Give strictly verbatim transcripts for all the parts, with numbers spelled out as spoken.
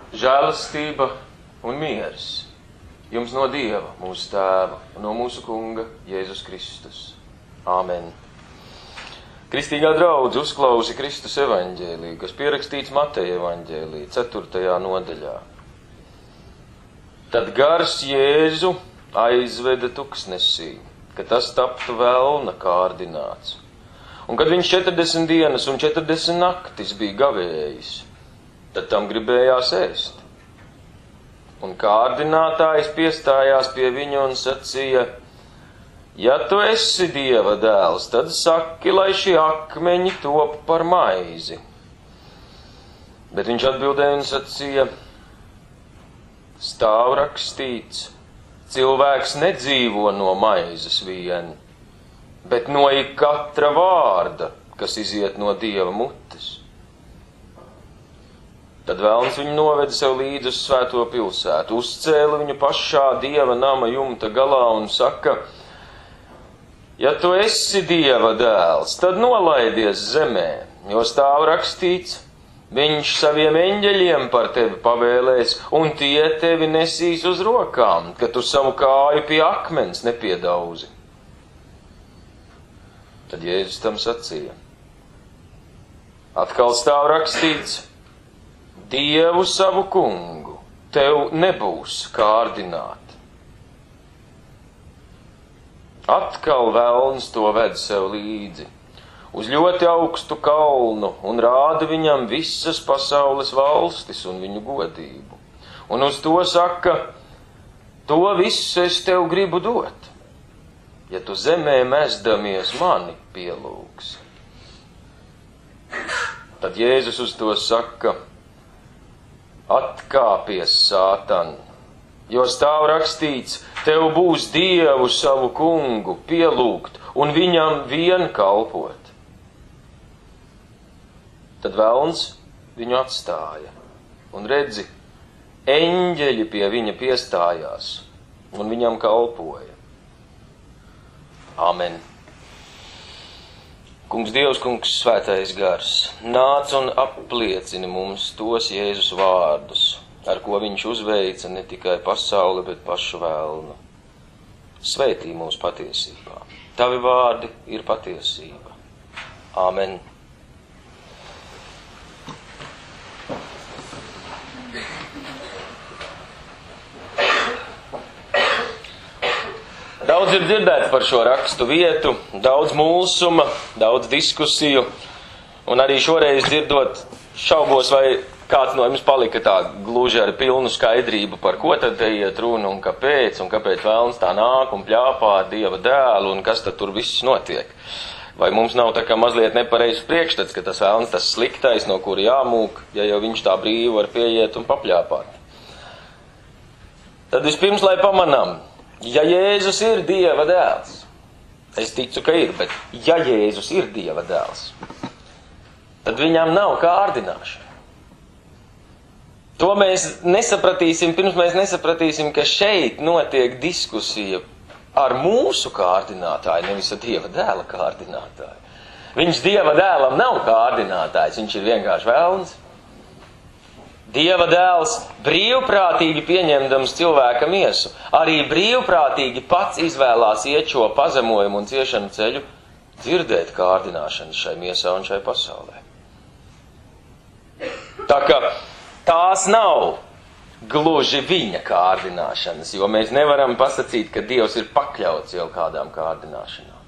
žēlastība un miers jums no Dieva, mūsu Tēva, un no mūsu Kunga Jēzus Kristus. Āmen. Kristīgā draudze uzklausi Kristus evaņģēliju, kas pierakstīts Mateja evaņģēlija, ceturtajā nodaļā. Tad gars Jēzu aizveda tuksnesī, ka tas taptu velna kārdināts. Un kad viņš četrdesmit dienas un četrdesmit naktis bija gavējis, tad tam gribējās ēst. Un kārdinātājs piestājās pie viņa un sacīja: ja tu esi Dieva dēls, tad saki, lai šie akmeņi top par maizi. Bet viņš atbildēja un sacīja: stāv rakstīts, cilvēks nedzīvo no maizes vien, bet no ik katra vārda, kas iziet no Dieva mutes. Tad velns viņu noveda sev līdzi uz svēto pilsētu, uzcēla viņu pašā Dieva nama jumta galā un saka: ja tu esi Dieva dēls, tad nolaidies zemē, jo stāv rakstīts, viņš saviem eņģeļiem par tevi pavēlēs, un tie tevi nesīs uz rokām, ka tu savu kāju pie akmens nepiedauzi. Tad Jēzus tam sacīja: atkal stāv rakstīts, Dievu savu kungu tev nebūs kārdināt. Atkal velns to ved sev līdzi uz ļoti augstu kalnu un rāda viņam visas pasaules valstis un viņu godību. Un uz to saka: to visu es tev gribu dot, ja tu zemē mezdamies mani pielūgsi. Tad Jēzus uz to saka: atkāpies, Sātan, jo stāv rakstīts, tev būs Dievu savu kungu pielūgt un viņam vien kalpot. Tad velns viņu atstāja, un redzi, eņģeļi pie viņa piestājās un viņam kalpoja. Āmen. Kungs Dievs, kungs svētais gars, nāc un apliecini mums tos Jēzus vārdus, ar ko viņš uzveica ne tikai pasauli, bet pašu velnu. Svētī mūs patiesībā. Tavi vārdi ir patiesība. Āmen. Daudz ir dzirdēts par šo rakstu vietu, daudz mulsuma, daudz diskusiju, un arī šoreiz dzirdot šaubos, vai kāds no jums palika tā gluži ar pilnu skaidrību, par ko tad te iet runa un kāpēc, un kāpēc velns tā nāk un pļāpā ar Dieva dēlu, un kas tad tur viss notiek. Vai mums nav tā kā mazliet nepareizs priekšstats, ka tas velns tas sliktais, no kura jāmūk, ja jau viņš tā brīvi var pieiet un papļāpāt. Tad vispirms, lai pamanām, ja Jēzus ir Dieva dēls, es ticu, ka ir, bet ja Jēzus ir Dieva dēls, tad viņam nav kārdināšana. To mēs nesapratīsim, pirms mēs nesapratīsim, ka šeit notiek diskusija ar mūsu kārdinātāju, nevis ar Dieva dēla kārdinātāju. Viņš Dieva dēlam nav kārdinātājs, viņš ir vienkārši velns. Dieva dēls brīvprātīgi pieņemdams cilvēka miesu, arī brīvprātīgi pats izvēlās iet šo pazemojumu un ciešanu ceļu, dzirdēt kārdināšanas šai miesā un šai pasaulē. Tā kā tās nav gluži viņa kārdināšanas, jo mēs nevaram pasakīt, ka Dievs ir pakļauts jau kādām kārdināšanām.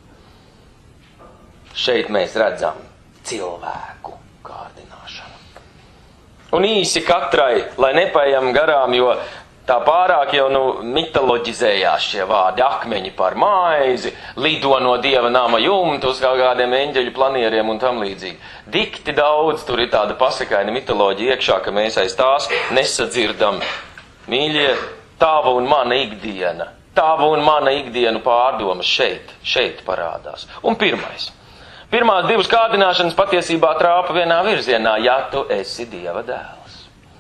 Šeit mēs redzam cilvēku kārdināšanu. Un īsi katrai, lai nepaejam garām, jo tā pārāk jau nu, mitoloģizējās šie vārdi, akmeņi par maizi, lido no Dieva nama jumta uz kaut kādiem eņģeļu planieriem un tam līdzīgi. Dikti daudz, tur ir tāda pasakaina mitoloģija iekšā, ka mēs aiz tās nesadzirdam. Mīļie, tava un mana ikdiena, tava un mana ikdienu pārdomas šeit, šeit parādās. Un pirmais. Pirmās divas kārdināšanas patiesībā trāpa vienā virzienā, ja tu esi Dieva dēls.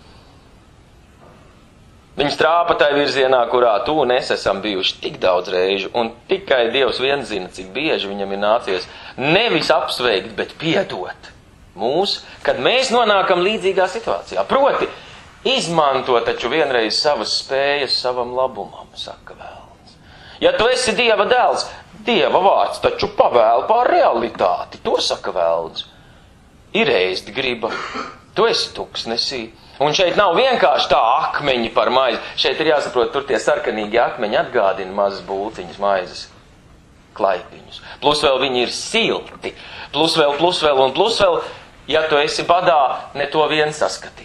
Viņas trāpa tai virzienā, kurā tu un es esam bijuši tik daudz reižu, un tikai Dievs viens zina, cik bieži viņam ir nācies nevis apsveikt, bet piedot mūs, kad mēs nonākam līdzīgā situācijā. Proti, Izmanto taču vienreiz savas spējas savam labumam, saka Velns. Ja tu esi Dieva dēls, Dieva vārds taču pavēl pār realitāti, to saka Velns. Ir ēst griba, tu esi tuksnesī. Un šeit nav vienkārši tā akmeņi par maizi. Šeit ir jāsaprot, tur tie sarkanīgi akmeņi atgādina mazas bulciņas maizes klaipiņus. Plus vēl viņi ir silti. Plus vēl, plus vēl un plus vēl, ja tu esi badā, ne to vien saskatītu.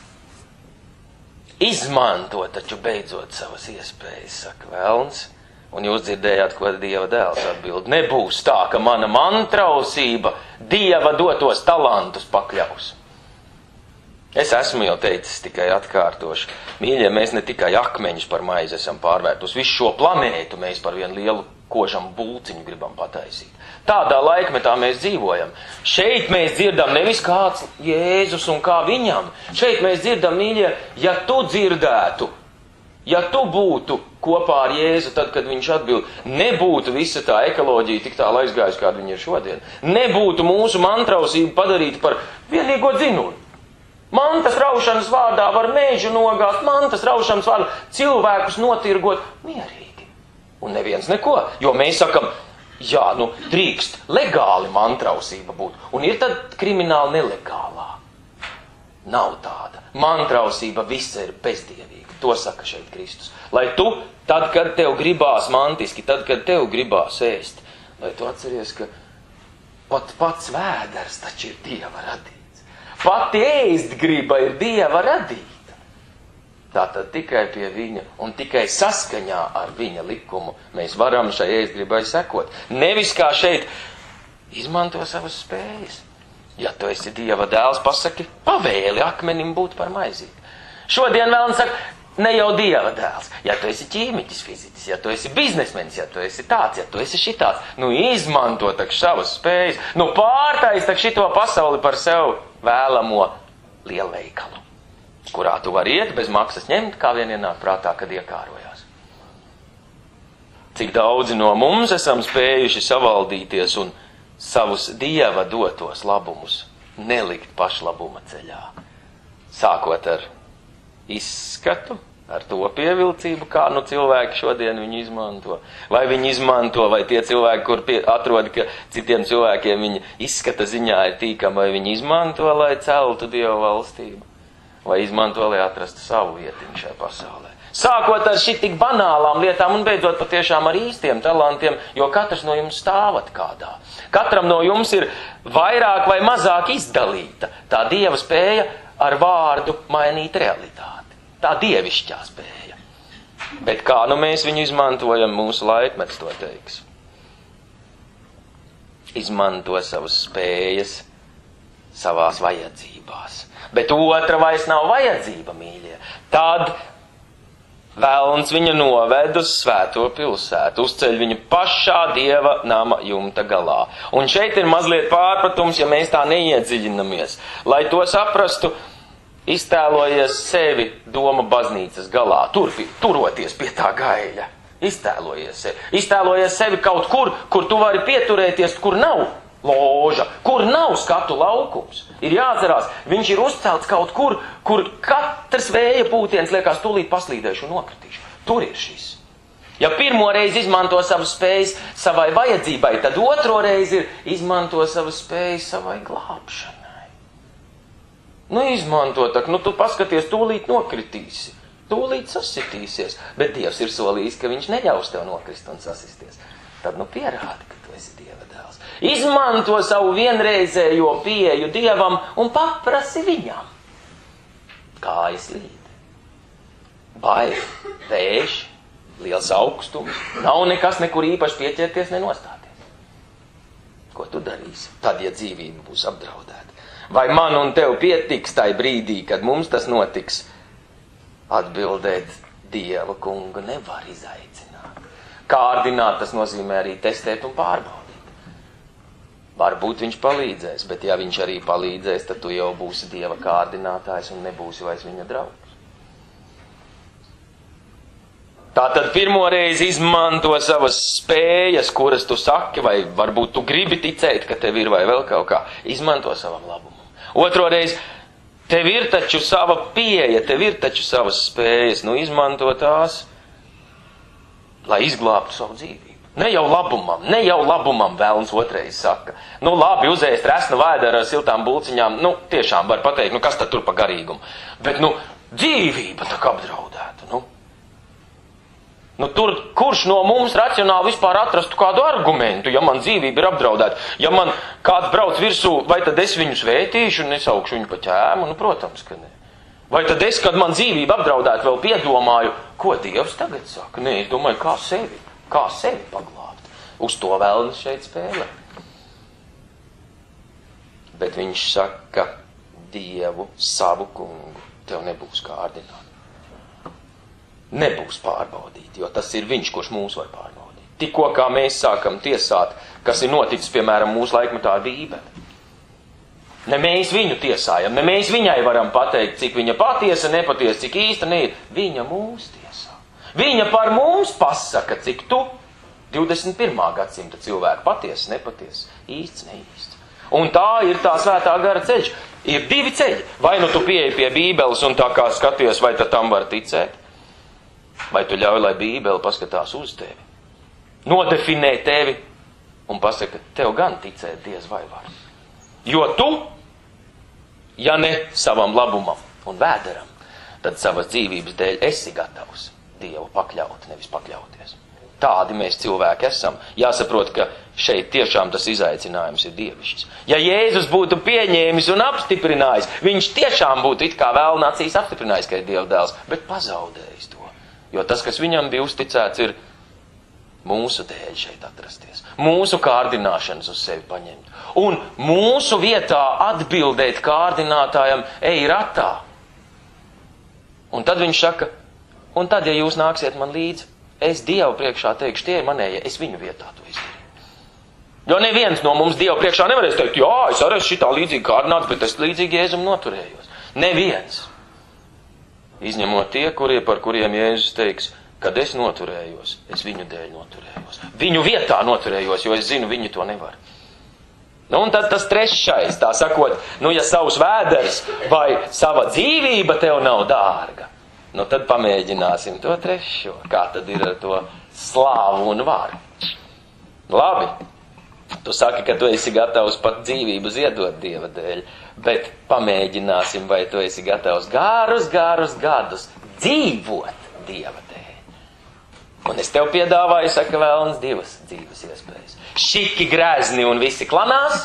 Izmanto taču beidzot savas iespējas, saka Velns. Un jūs dzirdējāt, ko Dieva dēls atbild. Nebūs tā, ka mana mantrausība Dieva dotos talantus pakļaus. Es esmu jau teicis, tikai atkārtoši. Mīļie, mēs ne tikai akmeņus par maizi esam pārvērtus. Visu šo planētu mēs par vienu lielu kožam bulciņu gribam pataisīt. Tādā laikmetā mēs dzīvojam. Šeit mēs dzirdam nevis kāds Jēzus un kā viņam. Šeit mēs dzirdam, mīļie, ja tu dzirdētu, ja tu būtu kopā ar Jēzu, tad, kad viņš atbild, nebūtu visa tā ekoloģija tik tālu aizgājusi, kāda viņa ir šodien. Nebūtu mūsu mantrausību padarīta par vienīgo dzinuli. Mantas raušanas vārdā var mēžu nogāzt, mantas raušanas vārdā cilvēkus notirgot mierīgi. Un neviens neko, jo mēs sakam, jā, nu, drīkst legāli mantrausība būt. Un ir tad krimināli nelegālā. Nav tāda. Mantrausība visa ir bezdievīga. To saka šeit Kristus. Lai tu, tad, kad tev gribās mantiski, tad, kad tev gribās ēst, lai tu atceries, ka pat pats vēders taču ir Dieva radīts. Pati ēst griba ir Dieva radīta. Tātad tikai pie viņa un tikai saskaņā ar viņa likumu mēs varam šai ēst gribai sekot. Nevis kā šeit izmanto savas spējas. Ja tu esi Dieva dēls, pasaki, pavēli akmenim būt par maizīt. Šodien vēl un saka, ne jau Dieva dēls. Ja tu esi ķīmiķis, fiziķis, ja tu esi biznesmenis, ja tu esi tāds, ja tu esi šitāds, nu izmanto tak savas spējas, nu pārtais tak šito pasauli par sev vēlamo lielveikalu, kurā tu vari iet bez maksas ņemt, kā vien ienāk prātā, kad iekārojās. Cik daudzi no mums esam spējuši savaldīties un savus Dieva dotos labumus nelikt pašlabuma ceļā. Sākot ar izskatu, ar to pievilcību, kā nu cilvēki šodien viņu izmanto. Vai viņi izmanto, vai tie cilvēki, kur pie, atrod, ka citiem cilvēkiem viņa izskata ziņā ir tīkama, vai viņi izmanto, lai celtu Dieva valstību, vai izmanto, lai atrastu savu vietiņu šajā pasaulē. Sākot ar šitik banālām lietām un beidzot patiešām ar īstiem talantiem, jo katrs no jums stāvat kādā. Katram no jums ir vairāk vai mazāk izdalīta tā Dieva spēja ar vārdu mainīt realitāti. Tā dievišķā spēja. Bet kā nu mēs viņu izmantojam, mūsu laikmets to teiks. Izmanto savas spējas savās vajadzībās. Bet otra vairs nav vajadzība, mīļie. Tad Velns viņu noved uz svēto pilsētu, uzceļ viņu pašā Dieva nama jumta galā. Un šeit ir mazliet pārpratums, ja mēs tā neiedziļinamies. Lai to saprastu, iztēlojies sevi doma baznīcas galā, turpi, turoties pie tā gaļa. Iztēlojies sevi. Iztēlojies sevi kaut kur, kur tu vari pieturēties, kur nav loža, kur nav skatu laukums. Ir jāatcerās, viņš ir uzcelts kaut kur, kur katrs vēja pūtiens liekas tūlīt paslīdēšu un nokritīšu. Tur ir šis. Ja pirmo reizi izmanto savas spējas savai vajadzībai, tad otro reizi ir izmanto savas spējas savai glābšanai. Nu, izmanto, tak, nu, tu paskaties, tūlīt nokritīsi, tūlīt sasitīsies, bet Dievs ir solījis, ka viņš neļaus tev nokrist un sasisties. Tad, nu, pierādi, ka tu esi Dieva dēls. Izmanto savu vienreizējo pieeju Dievam un paprasi viņam. Kājas līd. Bail, vējš, liels augstums, nav nekas nekur īpaši pieķerties, nenostāties. Ko tu darīsi? Tad, ja dzīvība būs apdraudēta. Vai man un tev pietiks tai brīdī, kad mums tas notiks? Atbildēt, Dieva kungu nevar izaicināt. Kārdināt, tas nozīmē arī testēt un pārbaudīt. Varbūt viņš palīdzēs, bet ja viņš arī palīdzēs, tad tu jau būsi Dieva kārdinātājs un nebūsi vairs viņa draugs. Tātad pirmoreiz izmanto savas spējas, kuras tu saki, vai varbūt tu gribi ticēt, ka tev ir vai vēl kaut kā. Izmanto savam labumam. Otroreiz Tev ir taču sava pieeja, tev ir taču savas spējas, nu izmanto tās, lai izglābtu savu dzīvību. Ne jau labumam, ne jau labumam vēlns otrais saka. Nu labi, uzēst resnu vēderu ar siltām bulciņām, nu tiešām var pateikt, nu kas tad tur pa garīgumu. Bet nu dzīvība tā kā apdraudēta, nu. Nu tur, kurš no mums racionāli vispār atrastu kādu argumentu, ja man dzīvība ir apdraudēta? Ja man kāds brauc virsū, vai tad es viņu svētīšu un nesaukšu viņu pa ķēmu? Nu, protams, ka ne. Vai tad es, kad man dzīvība apdraudēta, vēl piedomāju, ko Dievs tagad saka? Nē, es domāju, kā sevi, kā sevi paglābt. Uz to vēlnes šeit spēlē. Bet viņš saka, Dievu, savu kungu, tev nebūs kārdināt. Nebūs pārbaudīt, jo tas ir viņš, kurš mūs var pārbaudīt. Tikko kā mēs sākam tiesāt, kas ir noticis, piemēram, mūsu laikmetā ar Bībeli. Ne mēs viņu tiesājam, ne mēs viņai varam pateikt, cik viņa patiesa, nepatiesa, cik īsta ne ir. Viņa mūs tiesā. Viņa par mums pasaka, cik tu divdesmit pirmā gadsimta cilvēku patiesa, nepatiesa, īsts, neīsts. Un tā ir tā svētā gara ceļš. Ir divi ceļi. Vai nu tu pieeji pie Bībeles un tā kā skaties, vai tad tam var ticēt? Vai tu ļauj, lai Bībele paskatās uz tevi, nodefinē tevi un pasaka, tev gan ticēt diez vai var. Jo tu, ja ne savam labumam un vēderam, tad savas dzīvības dēļ esi gatavs Dievu pakļaut, nevis pakļauties. Tādi mēs cilvēki esam. Jāsaprot, ka šeit tiešām tas izaicinājums ir dievišķis. Ja Jēzus būtu pieņēmis un apstiprinājis, viņš tiešām būtu it kā vēlna acīs apstiprinājis, ka ir Dieva dēls, bet pazaudējis to. Jo tas, kas viņam bija uzticēts, ir mūsu dēļ šeit atrasties. Mūsu kārdināšanas uz sevi paņemt. Un mūsu vietā atbildēt kārdinātājam, ej ratā. Un tad viņš saka, un tad, ja jūs nāksiet man līdzi, es Dievu priekšā teikšu, tie ir manējie, es viņu vietā to izdarīju. Jo neviens no mums Dievu priekšā nevarēs teikt, jā, es arī esmu šitā līdzīgi kārdināts, bet es līdzīgi Jēzum noturējos. Neviens. Izņemot tie, kurie, par kuriem Jēzus teiks, kad es noturējos, es viņu dēļ noturējos. Viņu vietā noturējos, jo es zinu, viņi to nevar. Nu, un tad tas trešais, tā sakot, nu, ja savs vēders vai sava dzīvība tev nav dārga, nu, tad pamēģināsim to trešo. Kā tad ir ar to slāvu un varu? Labi, tu saki, ka tu esi gatavs pat dzīvību ziedot Dieva dēļ, bet pamēģināsim, vai tu esi gatavs garus, garus gadus dzīvot Dieva dēļ. Un es tev piedāvāju, saka vēlns, divas dzīves iespējas. Šiki grezni un visi klanās,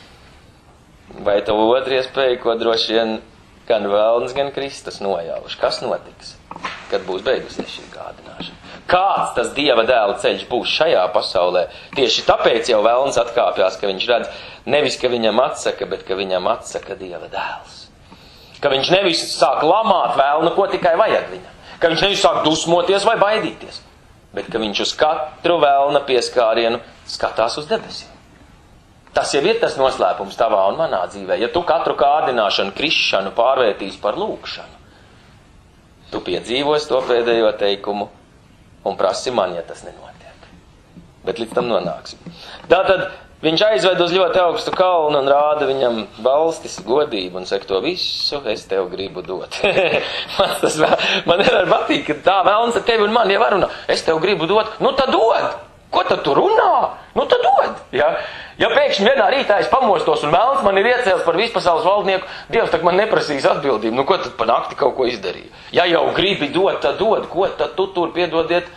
vai tev otru iespēju, ko droši vien gan vēlns, gan Kristus nojauš. Kas notiks, kad būs beigusies šī kārdināšana? Kāds tas Dieva dēla ceļš būs šajā pasaulē? Tieši tāpēc jau vēlns atkāpjās, ka viņš redz nevis, ka viņam atsaka, bet ka viņam atsaka Dieva dēls. Ka viņš nevis sāk lamāt vēlnu, ko tikai vajag viņam. Ka viņš nevis sāk dusmoties vai baidīties, bet ka viņš uz katru vēlna pieskārienu skatās uz debesīm. Tas jau ir tas noslēpums tavā un manā dzīvē. Ja tu katru kārdināšanu, krišanu pārvērtīsi par lūkšanu, tu piedzīvosi to pēdējo teikumu un prasi man, ja tas nenotiek. Bet līdz tam nonāksim. Tātad viņš aizved uz ļoti augstu kalnu un rāda viņam valstis, godību un saka, to visu es tev gribu dot. man tas vēl, man nevar patīk, ka tā vēlns ar tevi un man jau var runā. Es tev gribu dot, nu tad dod. Ko tad tu runā? Nu tad dod. Ja, ja pēkšņi vienā rītā es pamostos un vēlns man ir iecēlis par vispasaules valdnieku, Dievs tak man neprasīs atbildību. Nu ko tad pa nakti kaut ko izdarīja? Ja jau gribi dot, tad dod. Ko tad tu tur piedodiet?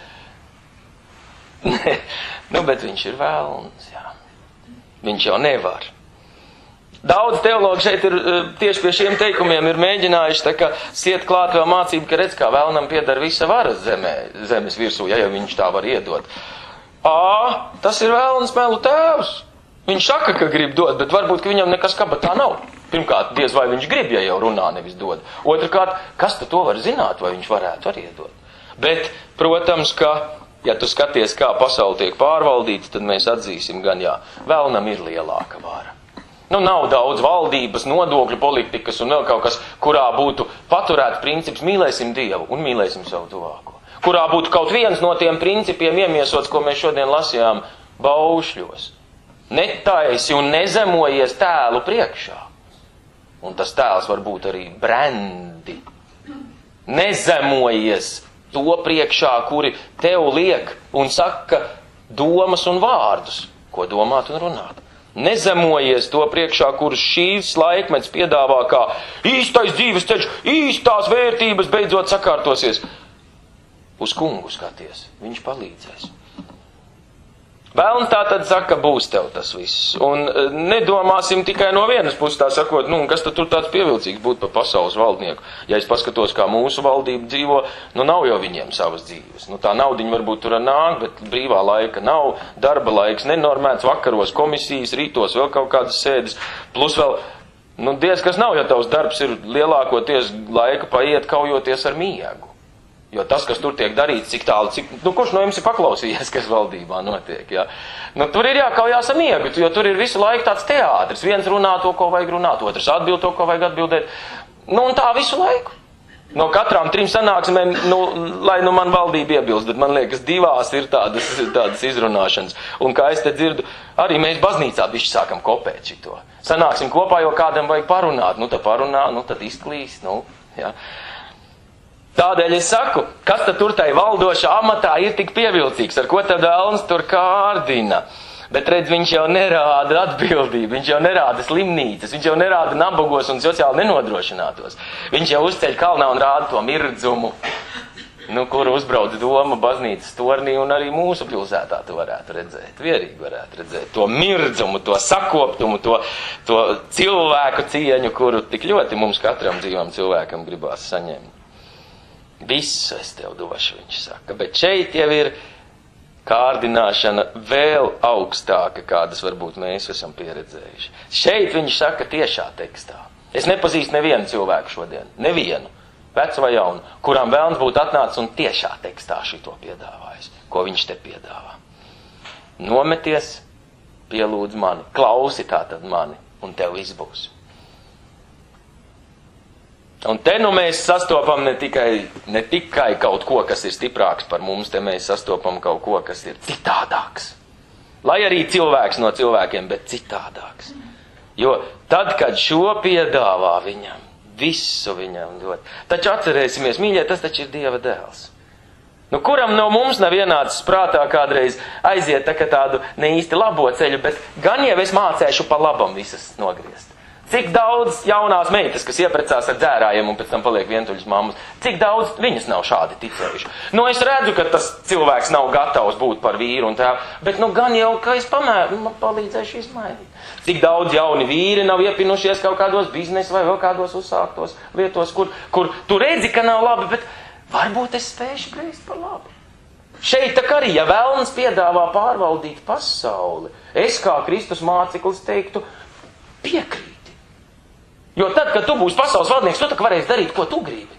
nu, bet viņš ir vēlns, jā. Viņš jau nevar. Daudz teologi šeit ir tieši pie šiem teikumiem ir mēģinājuši tā kā siet klāt vēl mācību, ka redz, kā vēlnam piedara visa varas zemē, zemes virsū, ja jau viņš tā var iedot. Ā, tas ir vēlns melu tēvs. Viņš saka, ka grib dot, bet varbūt, ka viņam nekas kabatā nav. Pirmkārt, diez vai viņš grib, ja jau runā, nevis dod. Otrakārt, kas tad to var zināt, vai viņš varētu arī iedot. Bet, protams, ka, ja tu skaties, kā pasauli tiek pārvaldīta, tad mēs atzīsim gan jā, vēlnam ir lielāka vara. Nu, nav daudz valdības, nodokļu politikas un vēl kaut kas, kurā būtu paturēt princips mīlēsim Dievu un mīlēsim savu tuvāko. Kurā būtu kaut viens no tiem principiem iemiesots, ko mēs šodien lasījām baušļos. Netaisi un nezemojies tēlu priekšā. Un tas tēls var būt arī brendi. Nezemojies to priekšā, kuri tev liek un saka domas un vārdus, ko domāt un runāt. Nezemojies to priekšā, kurus šīs laikmets piedāvā kā īstais dzīves ceļš, īstās vērtības beidzot sakārtosies. Uz kungu skaties, viņš palīdzēs. Vēlns tā tad saka, būs tev tas viss. Un nedomāsim tikai no vienas puses tā sakot, nu, kas tad tur tāds pievilcīgs būt par pasaules valdnieku. Ja es paskatos, kā mūsu valdība dzīvo, nu nav jau viņiem savas dzīves. Nu tā naudiņa varbūt tur nāk, bet brīvā laika nav, darba laiks nenormēts, vakaros komisijas, rītos vēl kaut kādas sēdes, plus vēl, nu diez kas nav, ja tavs darbs ir lielākoties laika paiet kaujoties ar miegu. Jo tas, kas tur tiek darīts, cik tālu, cik, nu, kurš no jums ir paklausījies, kas valdībā notiek, jā? Nu, tur ir jākaujās ar miegu, jo tur ir visu laiku tāds teātris. Viens runā to, ko vajag runāt, otrs atbild to, ko vajag atbildēt. Nu, un tā visu laiku. No katrām trim sanāksmēm, nu, lai nu man valdība iebilst, bet man liekas, divās ir tādas, tādas izrunāšanas. Un kā es te dzirdu, arī mēs baznīcā bišķi sākam kopēt šito. Sanāksim kopā, jo kādam vajag parunāt. Nu, tad parunā, nu, tad izklīst, nu, jā. Tādēļ es saku, kas tad tur tai valdošā amatā ir tik pievilcīgs, ar ko tad vēlns tur kārdina. Bet redz, viņš jau nerāda atbildību, viņš jau nerāda slimnīcas, viņš jau nerāda nabagos un sociāli nenodrošinātos. Viņš jau uzceļ kalnā un rāda to mirdzumu, nu, kuru uzbrauc doma baznīcas tornī, un arī mūsu pilsētā to varētu redzēt, vierīgi varētu redzēt. To mirdzumu, to sakoptumu, to, to cilvēku cieņu, kuru tik ļoti mums katram dzīvam cilvēkam gribās saņemt. Visu es tev došu, viņš saka, bet šeit jau ir kārdināšana vēl augstāka, kādas varbūt mēs esam pieredzējuši. Šeit viņš saka tiešā tekstā. Es nepazīstu nevienu cilvēku šodien, nevienu, vecu vai jaunu, kuram vēlns būtu atnācis un tiešā tekstā šito piedāvājis, ko viņš te piedāvā. Nometies, pielūdz mani, klausi tātad mani, un tev viss būs. Un te nu mēs sastopam ne tikai, ne tikai kaut ko, kas ir stiprāks par mums, te mēs sastopam kaut ko, kas ir citādāks. Lai arī cilvēks no cilvēkiem, bet citādāks. Jo tad, kad šo piedāvā viņam, visu viņam dot, taču atcerēsimies, mīļie, tas taču ir Dieva dēls. Nu, kuram no mums nav ienācis prātā kādreiz aiziet tā, tādu ne īsti labo ceļu, bet gan jau es mācēšu pa labam visas nogriezt. Cik daudz jaunās meitas, kas ieprecās ar dzērājiem un pēc tam paliek vientuļas mammas, cik daudz viņas nav šādi ticējuši. Nu, es redzu, ka tas cilvēks nav gatavs būt par vīru un tēvu, bet nu gan jau, ka es pamēru, man palīdzēšu izmainīt. Cik daudz jauni vīri nav iepinušies kaut kādos biznesa vai vēl kādos uzsāktos lietos, kur, kur tu redzi, ka nav labi, bet varbūt es spēšu griezt par labu. Šeit tā arī, ja vēlns piedāvā pārvaldīt pasauli, es kā Kristus māceklis teiktu, piekrīt. Jo tad, kad tu būsi pasaules valdnieks, tu tak varēsi darīt, ko tu gribi.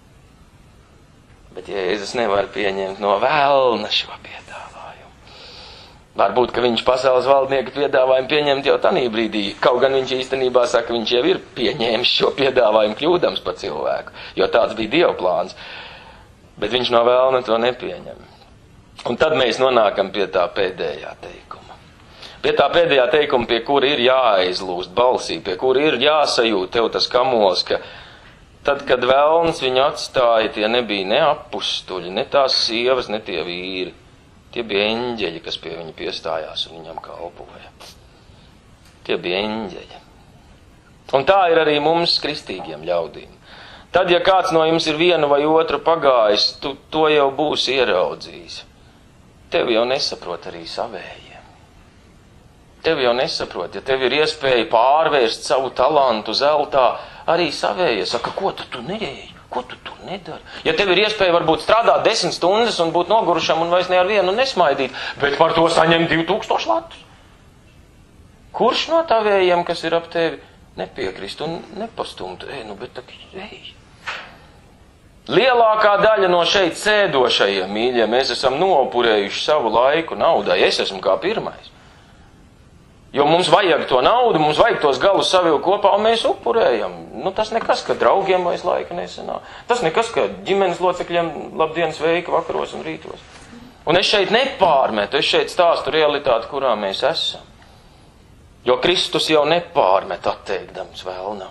Bet Jēzus nevar pieņemt no vēlna šo piedāvājumu. Varbūt, ka viņš pasaules valdnieku piedāvājumu pieņemt jau tanī brīdī. Kaut gan viņš īstenībā saka, viņš jau ir pieņēmis šo piedāvājumu kļūdams pa cilvēku. Jo tāds bija Dieva plāns. Bet viņš no vēlna to nepieņem. Un tad mēs nonākam pie tā pēdējā teikuma. Pie tā pēdējā teikuma, pie kura ir jāaizlūst balsī, pie kura ir jāsajūt tev tas kamols, ka tad, kad vēlns viņu atstāja, tie nebija ne apustuļi, ne tās sievas, ne tie vīri. Tie bija eņģeļi, kas pie viņa piestājās un viņam kalpoja. Tie bija eņģeļi. Un tā ir arī mums, kristīgiem ļaudīm. Tad, ja kāds no jums ir vienu vai otru pagājis, tu to jau būsi ieraudzījis. Tev jau nesaprot arī savēji. Tev jau nesaprot, ja tev ir iespēja pārvērst savu talantu zeltā, arī savējie saka, ko tu tu neēji, ko tu tu nedari. Ja tev ir iespēja varbūt strādāt desmit stundas un būt nogurušam un vairs ne ar vienu nesmaidīt, bet par to saņem divi tūkstoši latus. Kurš no tavējiem, kas ir ap tevi, nepiekrist un nepastumt? Ej, nu, bet tak, ej. Lielākā daļa no šeit sēdošajiem, mīļie, mēs esam nopurējuši savu laiku naudai. Es esmu kā pirmais. Jo mums vajag to naudu, mums vajag tos galus savilkt kopā, un mēs upurējam. Nu, tas nekas, ka draugiem vairs laika nesanāk. Tas nekas, ka ģimenes locekļiem labdienas veika vakaros un rītos. Un es šeit nepārmetu, es šeit stāstu realitāti, kurā mēs esam. Jo Kristus jau nepārmet atteikdams vēlnam.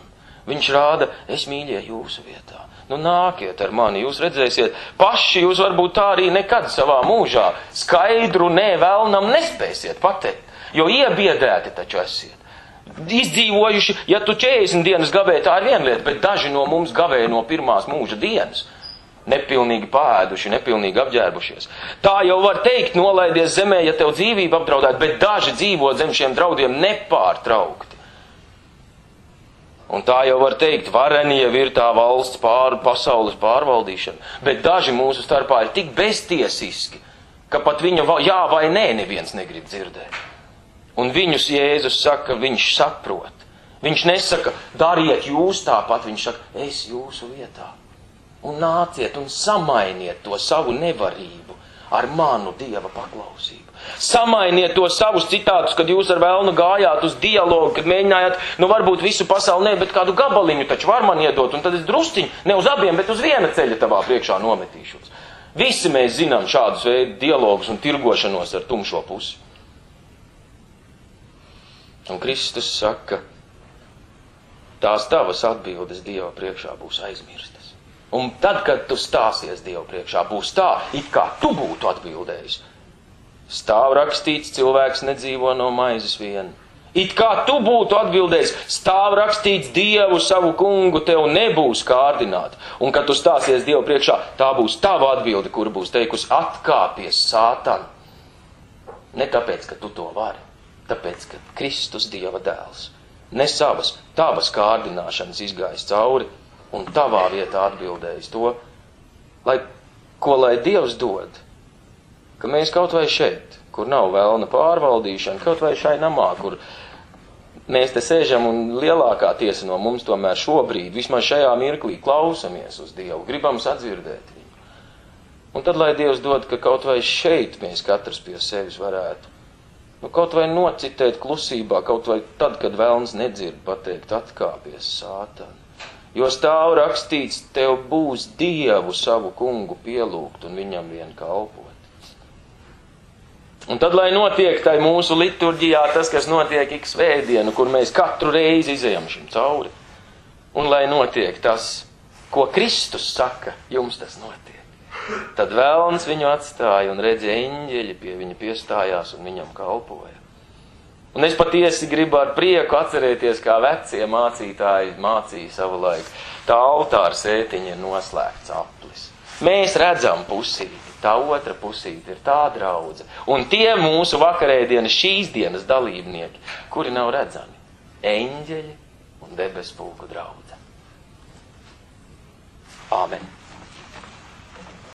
Viņš rāda, es mīļie jūsu vietā. Nu nākiet ar mani, jūs redzēsiet, paši jūs varbūt tā arī nekad savā mūžā skaidru nē vēlnam nespēsiet pateikt, jo iebiedēti taču esiet. Izdzīvojuši, ja tu četrdesmit dienas gavēji, tā ir viena lieta, bet daži no mums gavēja no pirmās mūža dienas. Nepilnīgi pāēduši, nepilnīgi apģērbušies. Tā jau var teikt, nolaidies zemē, ja tev dzīvība apdraudētu, bet daži dzīvo zem šiem draudiem nepārtraukti. Un tā jau var teikt, vareni jau ir tā valsts pār, pasaules pārvaldīšana, bet daži mūsu starpā ir tik beztiesiski, ka pat viņa jā vai nē neviens negrib dzirdēt. Un viņus Jēzus saka, viņš saprot. Viņš nesaka, dariet jūs tāpat, viņš saka, es jūsu vietā. Un nāciet un samainiet to savu nevarību ar manu Dieva paklausību. Samainiet to savus citātus, kad jūs ar velnu gājāt uz dialogu, kad mēģinājāt, nu varbūt visu pasauli ne, bet kādu gabaliņu taču var man iedot, un tad es drusciņu, ne uz abiem, bet uz viena ceļa tavā priekšā nometīšos. Visi mēs zinām šādus veidu dialogus un tirgošanos ar tumšo pusi. Un Kristus saka, tās tavas atbildes Dieva priekšā būs aizmirstas. Un tad, kad tu stāsies Dievu priekšā, būs tā, it kā tu būtu atbildējis. Stāv rakstīts, cilvēks nedzīvo no maizes vien. It kā tu būtu atbildējis, stāv rakstīts, Dievu savu kungu tev nebūs kārdināt. Un kad tu stāsies Dievu priekšā, tā būs tava atbilde, kur būs teikusi, atkāpies Sātan. Ne tāpēc, ka tu to vari, tāpēc, ka Kristus Dieva dēls ne savas, tavas kārdināšanas izgājis cauri, un tavā vietā atbildējis to, lai, ko lai Dievs dod, ka mēs kaut vai šeit, kur nav vēlna pārvaldīšana, kaut vai šai namā, kur mēs te sēžam un lielākā tiesa no mums tomēr šobrīd, vismaz šajā mirklī, klausamies uz Dievu, gribam sadzirdēt viņu. Un tad, lai Dievs dod, ka kaut vai šeit mēs katrs pie sevis varētu, nu kaut vai nocitēt klusībā, kaut vai tad, kad vēlns nedzird, pateikt, atkāpies Sātan. Jo stāv rakstīts, tev būs Dievu savu kungu pielūgt un viņam vien kalpot. Un tad, lai notiek tai mūsu liturģijā tas, kas notiek ik svētdienu, kur mēs katru reizi izejam šim cauri. Un lai notiek tas, ko Kristus saka, jums tas notiek. Tad vēlns viņu atstāja un redzēja eņģeļi pie viņa piestājās un viņam kalpoja. Un es patiesi gribu ar prieku atcerēties, kā vecie mācītāji mācīja savu laiku. Tā altāra sētiņa ir noslēgts aplis. Mēs redzam pusīti, tā otra pusīte ir tā draudze. Un tie mūsu vakarēdienas, šīs dienas dalībnieki, kuri nav redzami, eņģeļi un debespulku draudze. Āmen.